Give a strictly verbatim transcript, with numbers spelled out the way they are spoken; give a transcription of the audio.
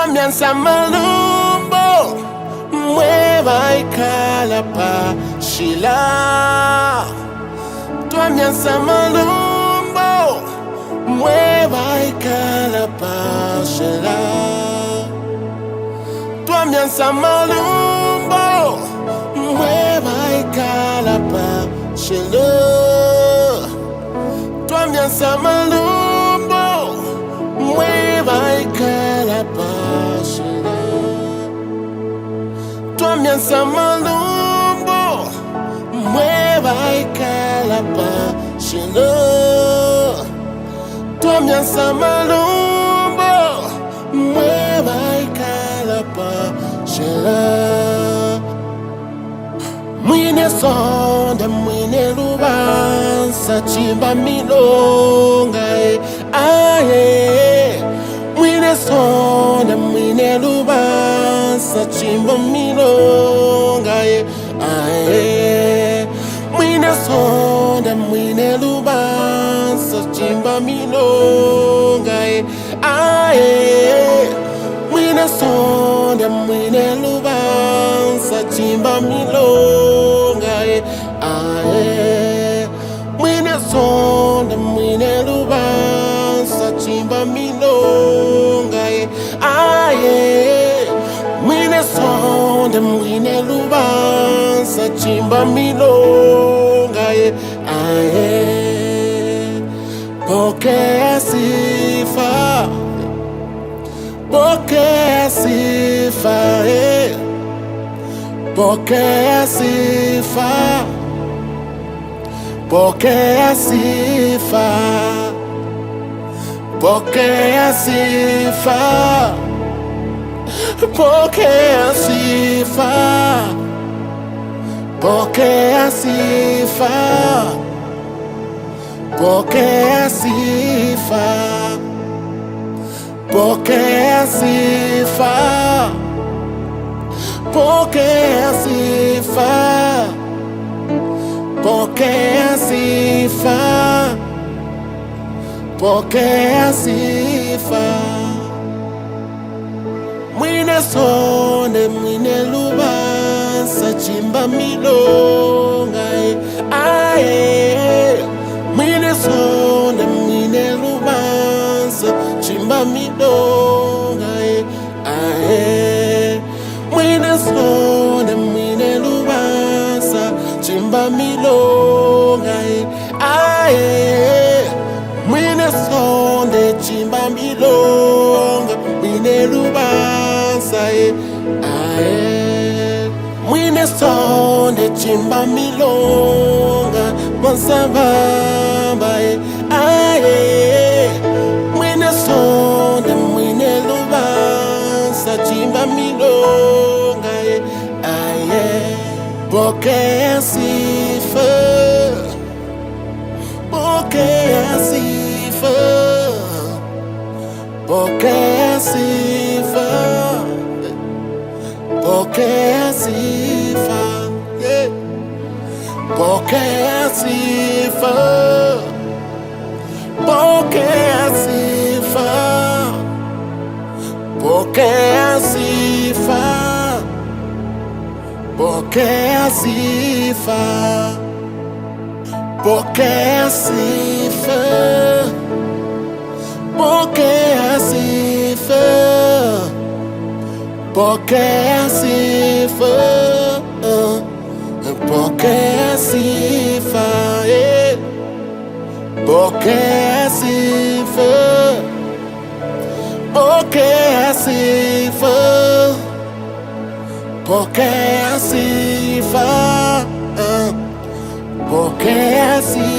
Twamyansa malumbo mweba ikala pa shila. Twamyansa malumbo mweba ikala pa shila. Twamyansa malumbo mweba ikala pa shila. Twamyansa malumbo mweba ikala pa shila. Twamyansa malumbo mweba ikala pa shila. Twamyansa malumbo mweba ikala pa shila. Mwine sonda mwine lubansa chimba milonga aye. Mwine sonda mwine lubansa chimba milonga aye. Mwine sonda mwine lubansa chimba milonga aye. Mwine sonda mwine lubansa chimba milonga aye. Mwine sonda mwine lubansa chimba milonga aye. Mwine sonda mwine lubansa chimba milonga aye. Pokea sifa, pokea sifa, eh. Pokea sifa, pokea sifa, pokea sifa, pokea sifa, pokea sifa, pokea sifa, pokea sifa, pokea sifa, pokea sifa, pokea sifa. Mwine sonde mwine lubansa chimba milonga aye. Mwine sonde mwine lubansa chimba milonga aye. Mwine sonde mwine lubansa chimba milonga aye. Mwine sonde chimba milonga mwine lubansa aye. Mwine sonde chimba milonga monsabamba aye. Mwine sonde mwine lubansa chimba milonga aye. Pokea sifa, pokea sifa, pokea sifa, pokea sifa, yeah. Pokea sifa, pokea sifa, pokea sifa, pokea sifa, pokea sifa, pokea sifa, pokea sifa, pokea sifa, yeah. Pokea sifa, pokea sifa, pokea sifa, pokea sifa.